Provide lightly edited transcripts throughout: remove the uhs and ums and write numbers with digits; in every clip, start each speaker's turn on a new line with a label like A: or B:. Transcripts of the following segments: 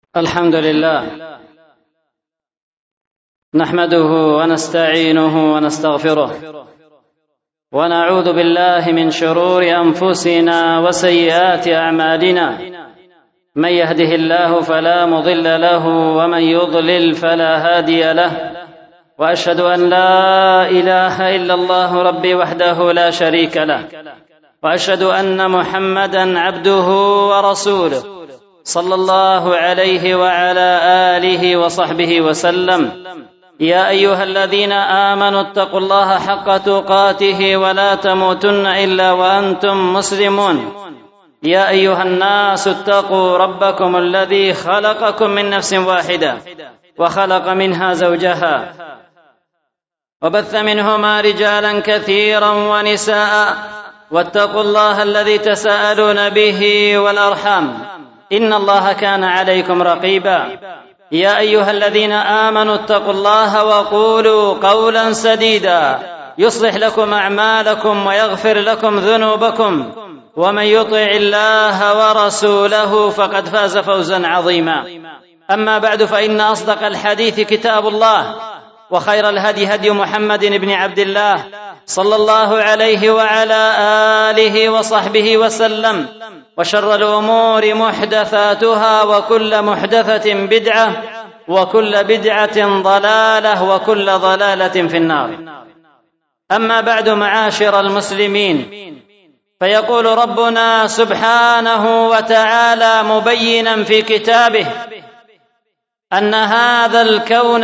A: الحمد لله نحمده ونستعينه ونستغفره ونعوذ بالله من شرور أنفسنا وسيئات أعمالنا. من يهده الله فلا مضل له ومن يضلل فلا هادي له، وأشهد أن لا إله إلا الله ربي وحده لا شريك له، وأشهد أن محمدًا عبده ورسوله صلى الله عليه وعلى آله وصحبه وسلم. يا أيها الذين آمنوا اتقوا الله حق تقاته ولا تموتن إلا وأنتم مسلمون. يا أيها الناس اتقوا ربكم الذي خلقكم من نفس واحدة وخلق منها زوجها وبث منهما رجالا كثيرا ونساء، واتقوا الله الذي تساءلون به والأرحام إن الله كان عليكم رقيبا. يا أيها الذين آمنوا اتقوا الله وقولوا قولا سديدا يصلح لكم أعمالكم ويغفر لكم ذنوبكم، ومن يطع الله ورسوله فقد فاز فوزا عظيما. أما بعد، فإن أصدق الحديث كتاب الله، وخير الهدي هدي محمد بن عبد الله صلى الله عليه وعلى آله وصحبه وسلم، وشر الأمور محدثاتها، وكل محدثة بدعة، وكل بدعة ضلالة، وكل ضلالة في النار. أما بعد، معاشر المسلمين، فيقول ربنا سبحانه وتعالى مبينا في كتابه أن هذا الكون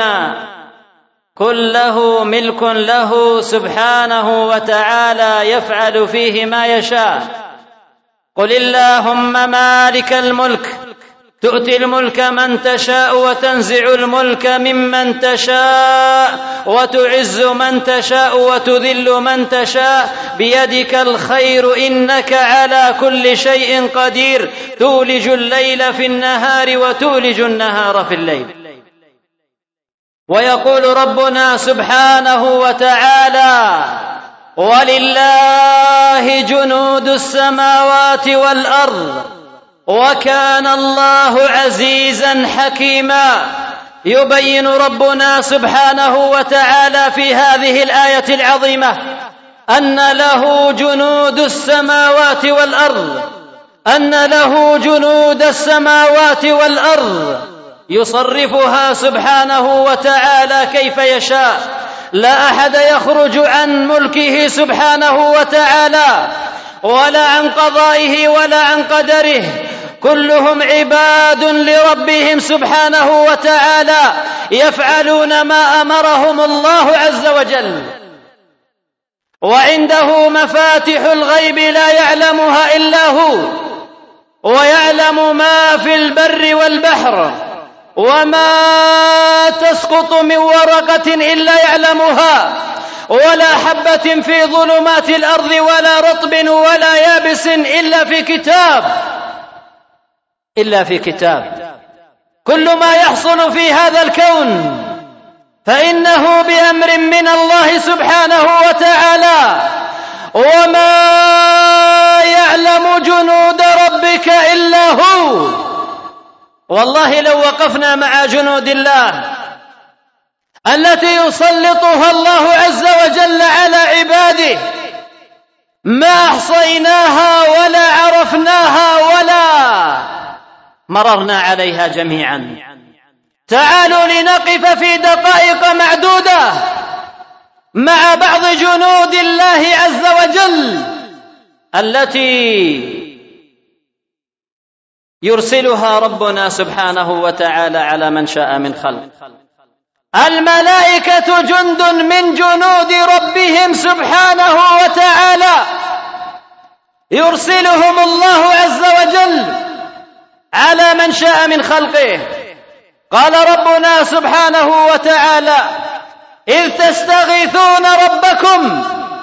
A: كله ملك له سبحانه وتعالى يفعل فيه ما يشاء. قل اللهم مالك الملك تؤتي الملك من تشاء وتنزع الملك ممن تشاء وتعز من تشاء وتذل من تشاء، بيدك الخير إنك على كل شيء قدير، تولج الليل في النهار وتولج النهار في الليل. ويقول ربنا سبحانه وتعالى ولله جنود السماوات والأرض وكان الله عزيزا حكيما. يبين ربنا سبحانه وتعالى في هذه الآية العظيمة أن له جنود السماوات والأرض، أن له جنود السماوات والأرض يصرفها سبحانه وتعالى كيف يشاء. لا أحد يخرج عن ملكه سبحانه وتعالى ولا عن قضائه ولا عن قدره، كلهم عباد لربهم سبحانه وتعالى يفعلون ما أمرهم الله عز وجل. وعنده مفاتح الغيب لا يعلمها إلا هو، ويعلم ما في البر والبحر، وما تسقط من ورقة إلا يعلمها، ولا حبة في ظلمات الأرض ولا رطب ولا يابس إلا في كتاب. كل ما يحصل في هذا الكون فإنه بأمر من الله سبحانه وتعالى، وما يعلم جنود ربك إلا هو. والله لو وقفنا مع جنود الله التي يسلطها الله عز وجل على عباده ما أحصيناها ولا عرفناها ولا مررنا عليها جميعا. تعالوا لنقف في دقائق معدودة مع بعض جنود الله عز وجل التي يرسلها ربنا سبحانه وتعالى على من شاء من خلق. الملائكة جند من جنود ربهم سبحانه وتعالى يرسلهم الله عز وجل على من شاء من خلقه. قال ربنا سبحانه وتعالى إذ تستغيثون ربكم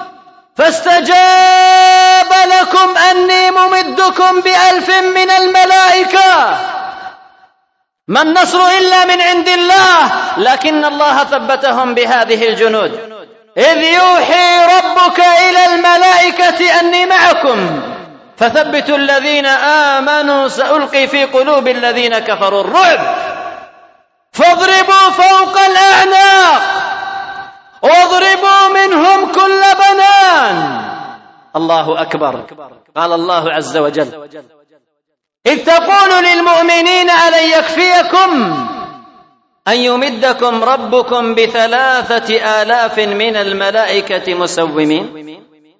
A: فاستجاب لكم أني ممدكم ب1000 من الملائكة. ما النصر إلا من عند الله، لكن الله ثبتهم بهذه الجنود. إذ يوحي ربك إلى الملائكة أني معكم فثبتوا الذين آمنوا سألقي في قلوب الذين كفروا الرعب فاضربوا فوق الأعناق واضربوا منهم كل بنان. الله أكبر. قال الله عز وجل: إذ تقول للمؤمنين ألن يكفيكم أن يمدكم ربكم ب3,000 من الملائكة مسومين.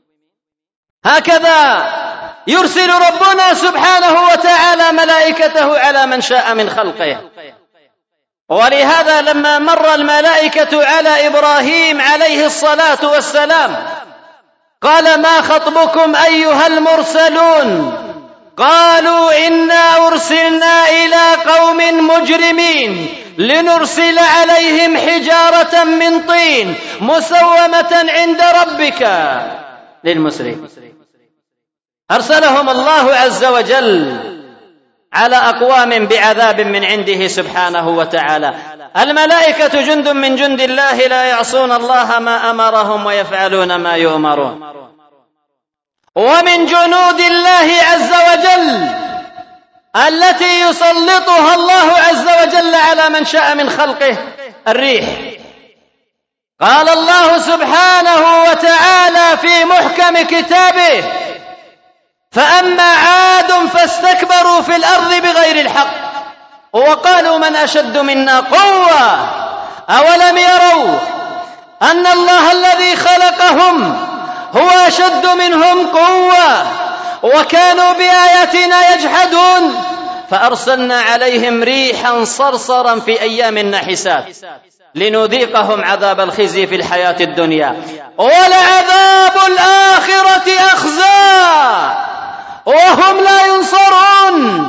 A: هكذا يرسل ربنا سبحانه وتعالى ملائكته على من شاء من خلقه. ولهذا لما مر الملائكة على إبراهيم عليه الصلاة والسلام قال: ما خطبكم أيها المرسلون؟ قالوا: إنا أرسلنا إلى قوم مجرمين لنرسل عليهم حجارة من طين مسومة عند ربك للمسرفين. أرسلهم الله عز وجل على أقوام بعذاب من عنده سبحانه وتعالى. الملائكة جند من جند الله لا يعصون الله ما أمرهم ويفعلون ما يؤمرون. ومن جنود الله عز وجل التي يسلطها الله عز وجل على من شاء من خلقه الريح. قال الله سبحانه وتعالى في محكم كتابه: فأما عاد فاستكبروا في الأرض بغير الحق وقالوا من أشد منا قوة أولم يروا أن الله الذي خلقهم هو أشد منهم قوة وكانوا بآياتنا يجحدون فأرسلنا عليهم ريحا صرصرا في أيام نحسات لنذيقهم عذاب الخزي في الحياة الدنيا ولعذاب الآخرة أخزى وهم لا ينصرون.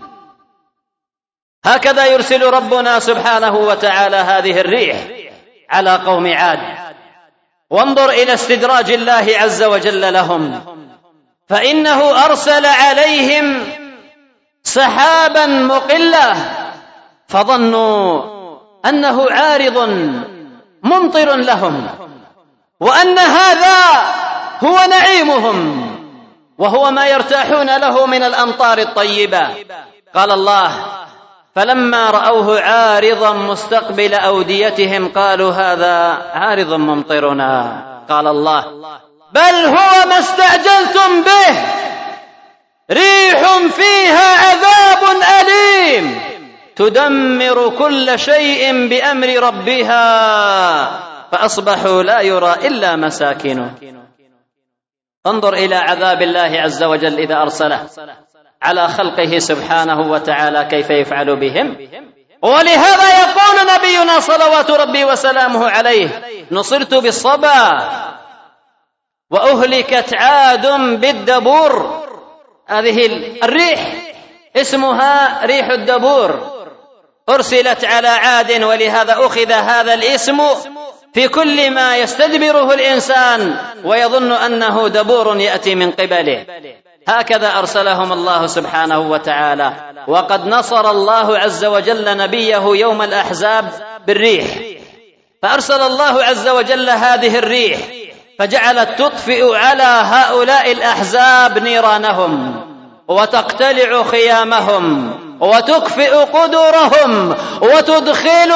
A: هكذا يرسل ربنا سبحانه وتعالى هذه الريح على قوم عاد. وانظر إلى استدراج الله عز وجل لهم، فإنه أرسل عليهم سحابا مقلة فظنوا أنه عارض ممطر لهم وأن هذا هو نعيمهم وهو ما يرتاحون له من الأمطار الطيبة. قال الله: فلما رأوه عارضا مستقبل أوديتهم قالوا هذا عارض ممطرنا. قال الله: بل هو ما استعجلتم به ريح فيها عذاب أليم تدمر كل شيء بأمر ربها فأصبحوا لا يرى إلا مساكنه. انظر إلى عذاب الله عز وجل إذا أرسله على خلقه سبحانه وتعالى كيف يفعل بهم. ولهذا يقول نبينا صلوات ربي وسلامه عليه: نصرت بالصبا وأهلكت عاد بالدبور. هذه الريح اسمها ريح الدبور أرسلت على عاد، ولهذا أخذ هذا الاسم في كل ما يستدبره الإنسان ويظن أنه دبور يأتي من قبله. هكذا أرسلهم الله سبحانه وتعالى. وقد نصر الله عز وجل نبيه يوم الأحزاب بالريح، فأرسل الله عز وجل هذه الريح فجعلت تطفئ على هؤلاء الأحزاب نيرانهم وتقتلع خيامهم وتكفئ قدورهم وتدخل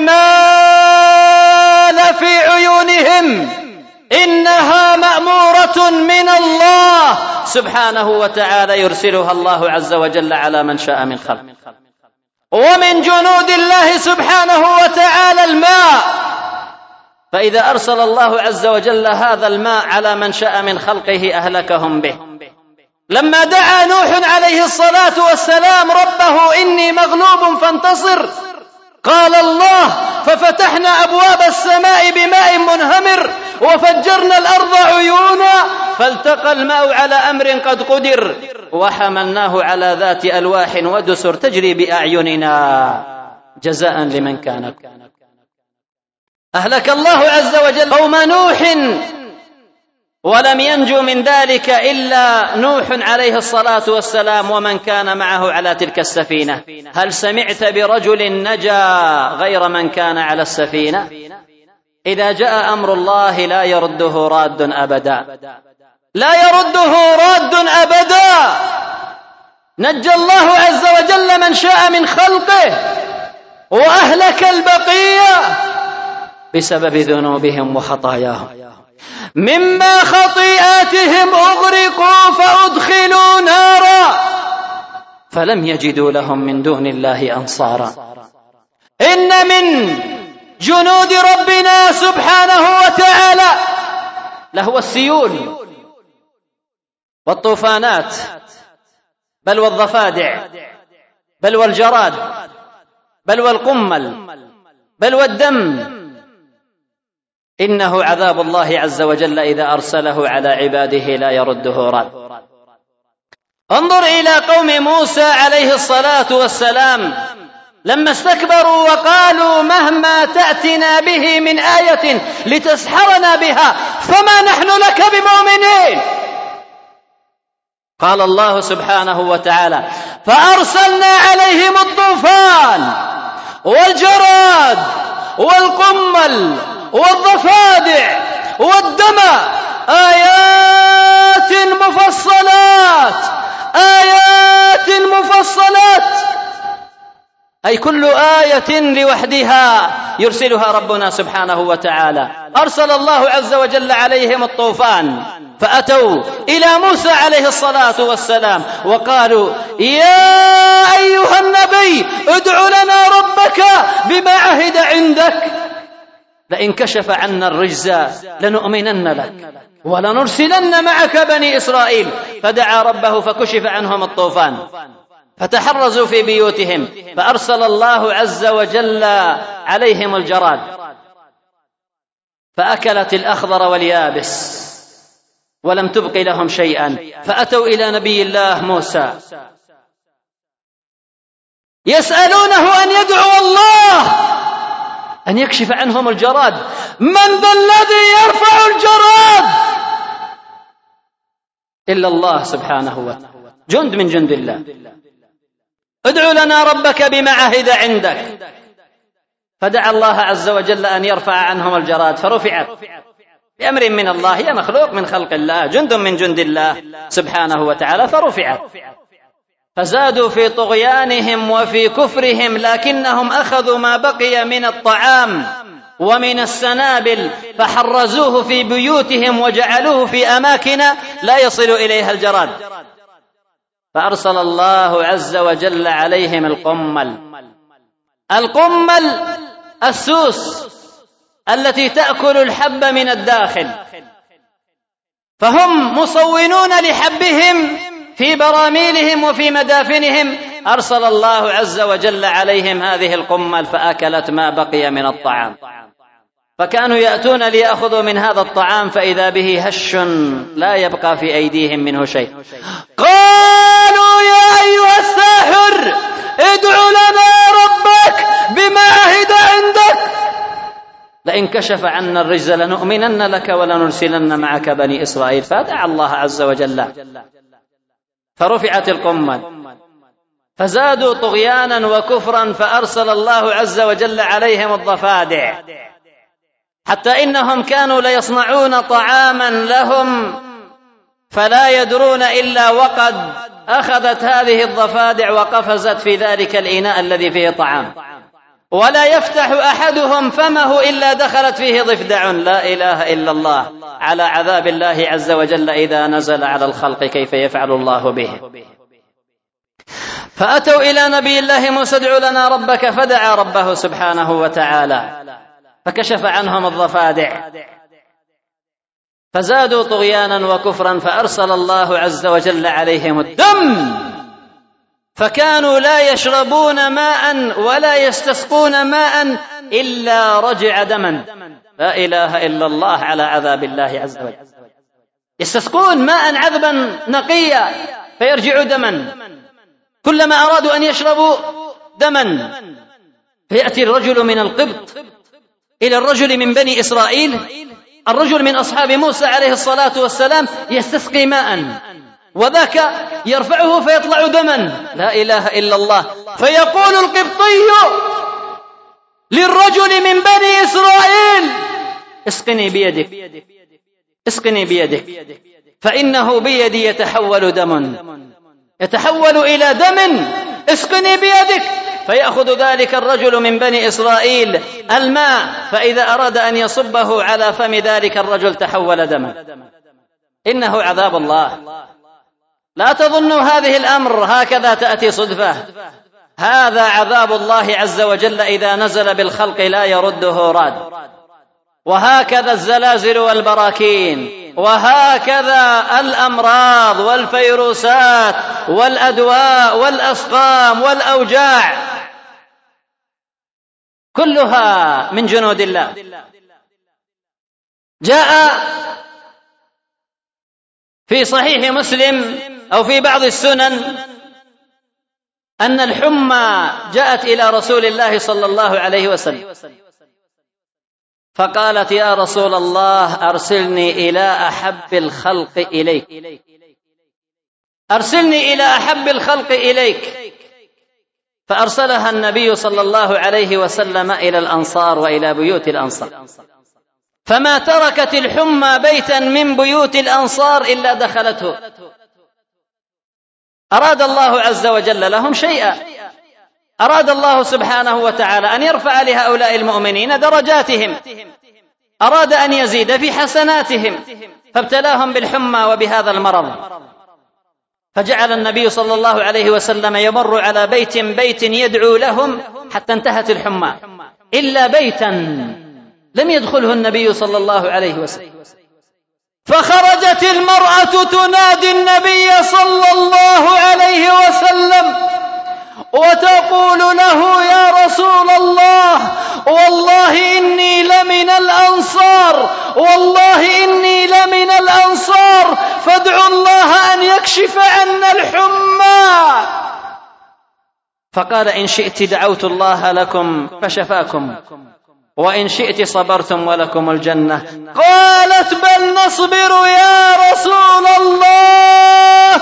A: الرمال في عيونهم. إنها مأمورة من الله سبحانه وتعالى يرسلها الله عز وجل على من شاء من خلقه. ومن جنود الله سبحانه وتعالى الماء، فإذا أرسل الله عز وجل هذا الماء على من شاء من خلقه أهلكهم به. لما دعا نوح عليه الصلاة والسلام ربه إني مغلوب فانتصر، قال الله: ففتحنا أبواب السماء بماء منهمر وفجرنا الأرض عيونا فالتقى الماء على أمر قد قدر وحملناه على ذات ألواح ودسر تجري بأعيننا جزاء لمن كان. أهلك الله عز وجل قوم نوح ولم ينجو من ذلك إلا نوح عليه الصلاة والسلام ومن كان معه على تلك السفينة. هل سمعت برجل نجا غير من كان على السفينة؟ إذا جاء أمر الله لا يرده راد أبدا. لا يرده راد أبدا. نجى الله عز وجل من شاء من خلقه وأهلك البقية بسبب ذنوبهم وخطاياهم. مما خطيئاتهم أغرقوا فأدخلوا نارا فلم يجدوا لهم من دون الله أنصارا. إن من جنود ربنا سبحانه وتعالى لهو السيول والطوفانات، بل والضفادع، بل والجراد، بل والقمل، بل والدم. إنه عذاب الله عز وجل إذا أرسله على عباده لا يرده راد. انظر إلى قوم موسى عليه الصلاة والسلام لما استكبروا وقالوا مهما تأتنا به من آية لتسحرنا بها فما نحن لك بمؤمنين. قال الله سبحانه وتعالى فأرسلنا عليهم الطوفان والجراد والقمل والضفادع والدم آيات مفصلات، أي كل آية لوحدها يرسلها ربنا سبحانه وتعالى. أرسل الله عز وجل عليهم الطوفان فأتوا إلى موسى عليه الصلاة والسلام وقالوا يا أيها النبي ادع لنا ربك بما عهد عندك لئن كشف عنا الرجز لنؤمنن لك ولنرسلن معك بني إسرائيل. فدعا ربه فكشف عنهم الطوفان فتحرزوا في بيوتهم فأرسل الله عز وجل عليهم الجراد فأكلت الأخضر واليابس ولم تبق لهم شيئا. فأتوا إلى نبي الله موسى يسألونه أن يدعو الله أن يكشف عنهم الجراد. من ذا الذي يرفع الجراد إلا الله سبحانه وتعالى، جند من جند الله. ادع لنا ربك بما عهد عندك. فدعا الله عز وجل أن يرفع عنهم الجراد فرفعت بأمر من الله، هي مخلوق من خلق الله، جند من جند الله سبحانه وتعالى، فرفعت. فزادوا في طغيانهم وفي كفرهم، لكنهم أخذوا ما بقي من الطعام ومن السنابل فحرزوه في بيوتهم وجعلوه في أماكن لا يصل إليها الجراد. فأرسل الله عز وجل عليهم القمل السوس التي تأكل الحب من الداخل، فهم مصونون لحبهم في براميلهم وفي مدافنهم. أرسل الله عز وجل عليهم هذه القمل فأكلت ما بقي من الطعام، فكانوا يأتون ليأخذوا من هذا الطعام فإذا به هش لا يبقى في أيديهم منه شيء. قالوا يا أيها الساحر ادع لنا ربك بما عهد عندك لئن كشف عنا الرجز لنؤمنن لك ولنرسلن معك بني إسرائيل. فدعا الله عز وجل فرفعت القمل فزادوا طغيانا وكفرا، فأرسل الله عز وجل عليهم الضفادع، حتى إنهم كانوا ليصنعون طعاما لهم فلا يدرون إلا وقد أخذت هذه الضفادع وقفزت في ذلك الإناء الذي فيه طعام، ولا يفتح أحدهم فمه إلا دخلت فيه ضفدع. لا إله إلا الله على عذاب الله عز وجل إذا نزل على الخلق كيف يفعل الله به. فأتوا إلى نبي الله موسى ادع لنا ربك، فدعا ربه سبحانه وتعالى فكشف عنهم الضفادع فزادوا طغيانا وكفرا، فأرسل الله عز وجل عليهم الدم فكانوا لا يشربون ماء ولا يستسقون ماء إلا رجع دما. لا إله إلا الله على عذاب الله عز وجل. يستسقون ماء عذبا نقيا فيرجع دما، كلما أرادوا أن يشربوا دما. فيأتي الرجل من القبط إلى الرجل من بني إسرائيل، الرجل من أصحاب موسى عليه الصلاة والسلام يستسقي ماء وذاك يرفعه فيطلع دما. لا إله إلا الله. فيقول القبطي للرجل من بني إسرائيل اسقني بيدك، اسقني بيدك. فإنه بيدي يتحول دم، يتحول إلى دم، اسقني بيدك. فيأخذ ذلك الرجل من بني إسرائيل الماء، فإذا أراد أن يصبه على فم ذلك الرجل تحول دما. إنه عذاب الله. لا تظنوا هذه الأمر هكذا تأتي صدفة، هذا عذاب الله عز وجل إذا نزل بالخلق لا يرده راد. وهكذا الزلازل والبراكين، وهكذا الأمراض والفيروسات والأدواء والأسقام والأوجاع، كلها من جنود الله. جاء في صحيح مسلم أو في بعض السنن أن الحمى جاءت إلى رسول الله صلى الله عليه وسلم فقالت: يا رسول الله أرسلني إلى أحب الخلق إليك، أرسلني إلى أحب الخلق إليك. فأرسلها النبي صلى الله عليه وسلم إلى الأنصار وإلى بيوت الأنصار، فما تركت الحمى بيتا من بيوت الأنصار إلا دخلته. أراد الله عز وجل لهم شيئا، أراد الله سبحانه وتعالى أن يرفع لهؤلاء المؤمنين درجاتهم، أراد أن يزيد في حسناتهم، فابتلاهم بالحمى وبهذا المرض. فجعل النبي صلى الله عليه وسلم يمر على بيت بيت يدعو لهم حتى انتهت الحمى، إلا بيتا لم يدخله النبي صلى الله عليه وسلم. فخرجت المرأة تنادي النبي صلى الله عليه وسلم وتقول له: يا رسول الله، والله إني لمن الأنصار، والله إني لمن الأنصار، فادعوا الله أن يكشف عنا الحمى. فقال: إن شئت دعوت الله لكم فشفاكم، وإن شئت صبرتم ولكم الجنة. قالت: بل نصبر يا رسول الله،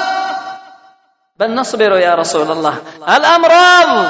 A: بل نصبر يا رسول الله. الأمراض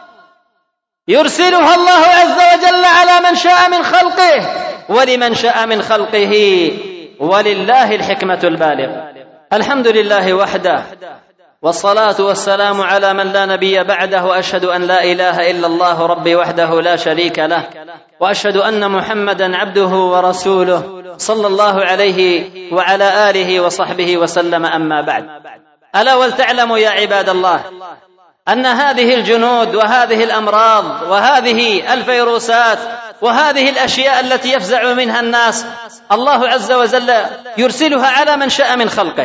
A: يرسلها الله عز وجل على من شاء من خلقه ولمن شاء من خلقه، ولله الحكمة البالغة. الحمد لله وحده، والصلاة والسلام على من لا نبي بعده، وأشهد أن لا إله إلا الله ربي وحده لا شريك له، وأشهد أن محمدا عبده ورسوله صلى الله عليه وعلى آله وصحبه وسلم. أما بعد، ألا ولتعلموا يا عباد الله أن هذه الجنود وهذه الأمراض وهذه الفيروسات وهذه الأشياء التي يفزع منها الناس الله عز وجل يرسلها على من شاء من خلقه،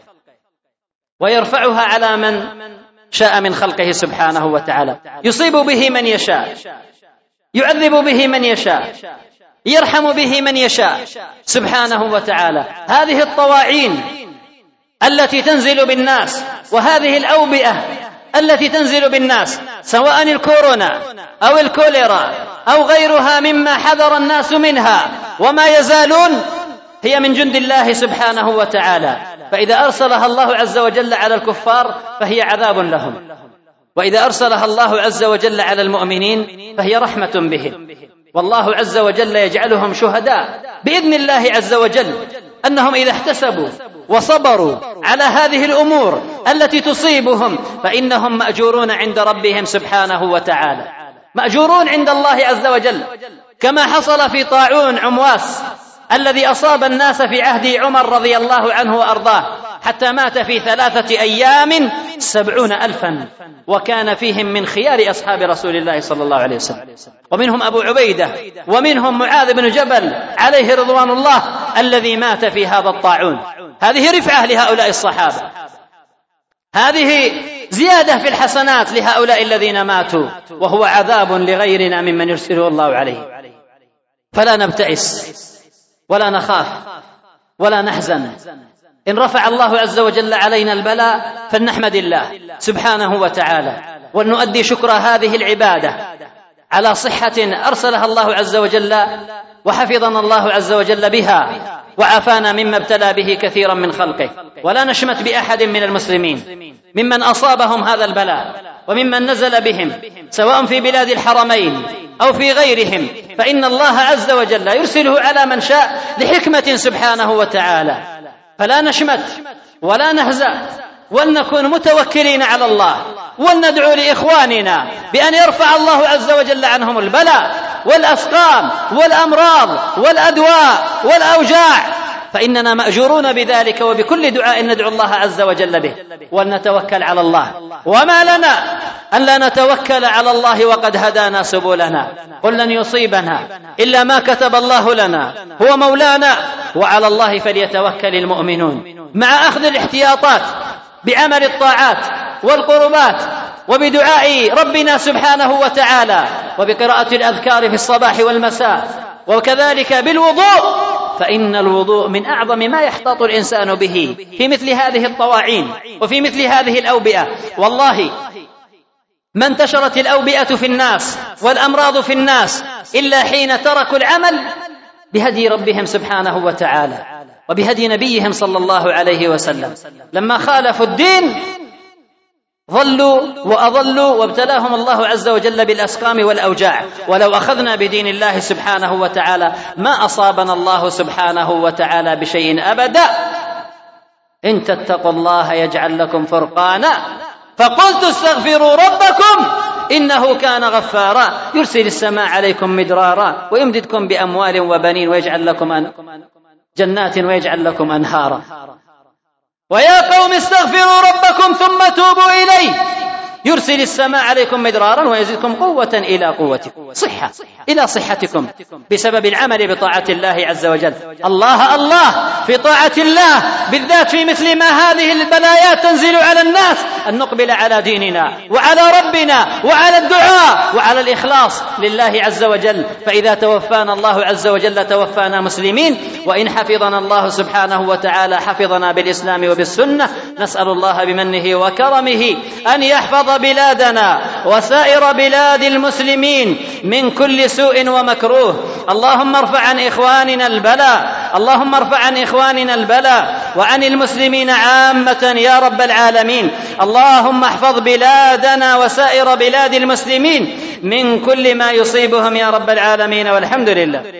A: ويرفعها على من شاء من خلقه سبحانه وتعالى. يصيب به من يشاء، يعذب به من يشاء، يرحم به من يشاء سبحانه وتعالى. هذه الطواعين التي تنزل بالناس، وهذه الأوبئة التي تنزل بالناس، سواء الكورونا أو الكوليرا أو غيرها مما حذر الناس منها وما يزالون، هي من جند الله سبحانه وتعالى. فإذا أرسلها الله عز وجل على الكفار فهي عذاب لهم، وإذا أرسلها الله عز وجل على المؤمنين فهي رحمة بهم. والله عز وجل يجعلهم شهداء بإذن الله عز وجل، أنهم إذا احتسبوا وصبروا على هذه الأمور التي تصيبهم فإنهم مأجورون عند ربهم سبحانه وتعالى، مأجورون عند الله عز وجل، كما حصل في طاعون عمواس الذي أصاب الناس في عهد عمر رضي الله عنه وأرضاه، حتى مات في 3 أيام 70,000، وكان فيهم من خيار أصحاب رسول الله صلى الله عليه وسلم، ومنهم أبو عبيدة، ومنهم معاذ بن جبل عليه رضوان الله الذي مات في هذا الطاعون. هذه رفعة لهؤلاء الصحابة، هذه زيادة في الحسنات لهؤلاء الذين ماتوا، وهو عذاب لغيرنا ممن يرسله الله عليه. فلا نبتئس ولا نخاف ولا نحزن. إن رفع الله عز وجل علينا البلاء فلنحمد الله سبحانه وتعالى، ونؤدي شكر هذه العبادة على صحة أرسلها الله عز وجل وحفظنا الله عز وجل بها، وعافانا مما ابتلى به كثيرا من خلقه. ولا نشمت بأحد من المسلمين ممن أصابهم هذا البلاء وممن نزل بهم، سواء في بلاد الحرمين أو في غيرهم، فإن الله عز وجل يرسله على من شاء لحكمة سبحانه وتعالى. فلا نشمت ولا نهزأ، ولنكن متوكلين على الله، ولندعو لإخواننا بأن يرفع الله عز وجل عنهم البلاء والأسقام والأمراض والأدواء والأوجاع، فإننا مأجورون بذلك، وبكل دعاء ندعو الله عز وجل به، ولنتوكل على الله. وما لنا أن لا نتوكل على الله وقد هدانا سبلنا؟ قل لن يصيبنا إلا ما كتب الله لنا، هو مولانا، وعلى الله فليتوكل المؤمنون. مع أخذ الاحتياطات بعمل الطاعات والقربات، وبدعاء ربنا سبحانه وتعالى، وبقراءة الأذكار في الصباح والمساء، وكذلك بالوضوء، فإن الوضوء من أعظم ما يحتاط الإنسان به في مثل هذه الطواعين وفي مثل هذه الأوبئة. والله ما انتشرت الأوبئة في الناس والأمراض في الناس إلا حين تركوا العمل بهدي ربهم سبحانه وتعالى وبهدي نبيهم صلى الله عليه وسلم. لما خالفوا الدين ضلوا وأضلوا، وابتلاهم الله عز وجل بالأسقام والأوجاع. ولو أخذنا بدين الله سبحانه وتعالى ما أصابنا الله سبحانه وتعالى بشيء أبدا. إن تتقوا الله يجعل لكم فرقانا، فقلت استغفروا ربكم إنه كان غفارا، يرسل السماء عليكم مدرارا ويمددكم بأموال وبنين ويجعل لكم جنات ويجعل لكم أنهارا. ويا قوم استغفروا ربكم ثم توبوا إليه يرسل السماء عليكم مدرارا ويزدكم قوة إلى قوتكم، صحة إلى صحتكم بسبب العمل بطاعة الله عز وجل. الله الله في طاعة الله، بالذات في مثل ما هذه البلايات تنزل على الناس، أن نقبل على ديننا وعلى ربنا وعلى الدعاء وعلى الإخلاص لله عز وجل. فإذا توفانا الله عز وجل توفانا مسلمين، وإن حفظنا الله سبحانه وتعالى حفظنا بالإسلام وبالسنة. نسأل الله بمنه وكرمه أن يحفظ بلادنا وسائر بلاد المسلمين من كل سوء ومكروه. اللهم ارفع عن إخواننا البلاء، اللهم ارفع عن إخواننا البلاء وعن المسلمين عامة يا رب العالمين. اللهم احفظ بلادنا وسائر بلاد المسلمين من كل ما يصيبهم يا رب العالمين، والحمد لله.